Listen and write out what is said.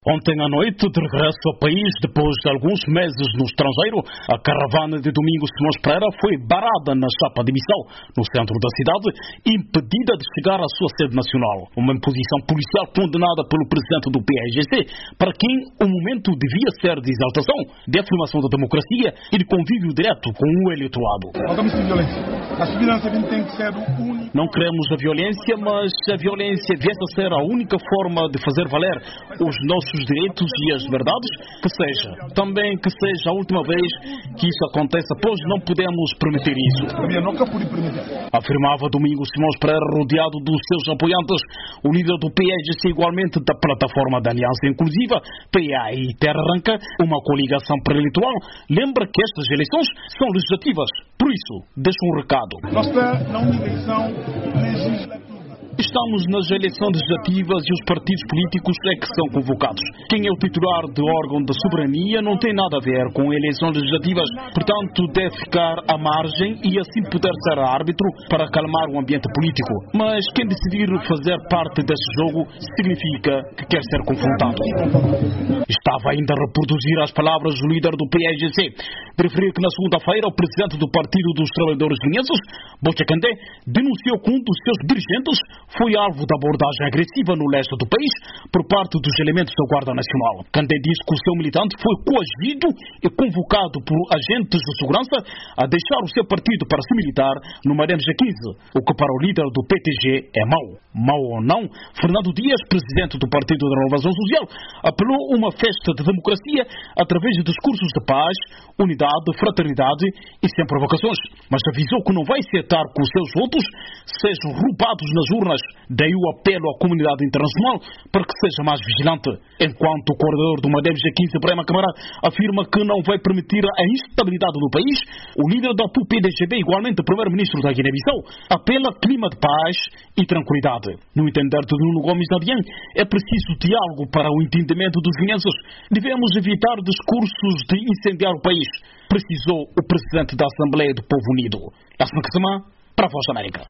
Ontem à noite, de regresso ao país, depois de alguns meses no estrangeiro, a caravana de Domingos Simões Pereira foi barada na chapa de Missão, no centro da cidade, impedida de chegar à sua sede nacional. Uma imposição policial condenada pelo presidente do PAIGC, para quem o momento devia ser de exaltação, de afirmação da democracia e de convívio direto com o eleitorado. A segurança tem que ser o único. Não queremos a violência, mas a violência viesse a ser a única forma de fazer valer os nossos direitos e as verdades, que seja. Também que seja a última vez que isso aconteça, pois não podemos permitir isso. Nunca pude permitir. Afirmava Domingos Simões Pereira, rodeado dos seus apoiantes. O líder do PAIGC, igualmente da plataforma da Aliança Inclusiva, PA e Terra Arranca, uma coligação pré-eleitoral, lembra que estas eleições são legislativas. Por isso, deixa um recado. Nós estamos na eleição legislativa. Estamos nas eleições legislativas e os partidos políticos é que são convocados. Quem é o titular do órgão da soberania não tem nada a ver com eleições legislativas, portanto deve ficar à margem e assim poder ser árbitro para acalmar o ambiente político. Mas quem decidir fazer parte desse jogo significa que quer ser confrontado. Estava ainda a reproduzir as palavras do líder do PAIGC, de referir que na segunda-feira o presidente do Partido dos Trabalhadores Guineenses, Boccia Kandé, denunciou que um dos seus dirigentes foi alvo da abordagem agressiva no leste do país por parte dos elementos da Guarda Nacional. Kandé disse que o seu militante foi coagido e convocado por agentes de segurança a deixar o seu partido para se militar no Marém G15, o que para o líder do PTG é mau. Mau ou não, Fernando Dias, presidente do Partido da Renovação Social, apelou a uma festa de democracia através de discursos de paz, unidade, fraternidade e sem provocações, mas avisou que não vai aceitar que os seus votos sejam roubados nas urnas. Daí o apelo à comunidade internacional para que seja mais vigilante. Enquanto o coordenador do Madem G15, Brema Camara, afirma que não vai permitir a instabilidade do país, o líder da PUPDGB, igualmente o primeiro-ministro da Guiné-Bissau, apela a clima de paz e tranquilidade. No entender de Nuno Gomes Nadian, é preciso diálogo para o entendimento dos guineenses. Devemos evitar discursos de incendiar o país, precisou o presidente da Assembleia do Povo Unido. Para a Voz da América.